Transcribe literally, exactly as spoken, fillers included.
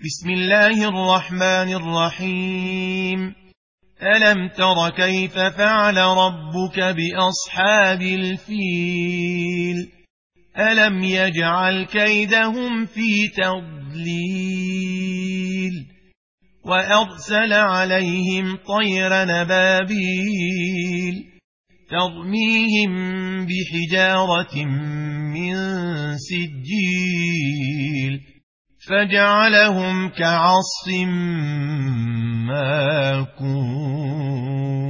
بسم الله الرحمن الرحيم. ألم تر كيف فعل ربك بأصحاب الفيل ألم يجعل كيدهم في تضليل وأرسل عليهم طير نبابيل ترميهم بحجارة من سجيل فجعلهم كعصف ماكون.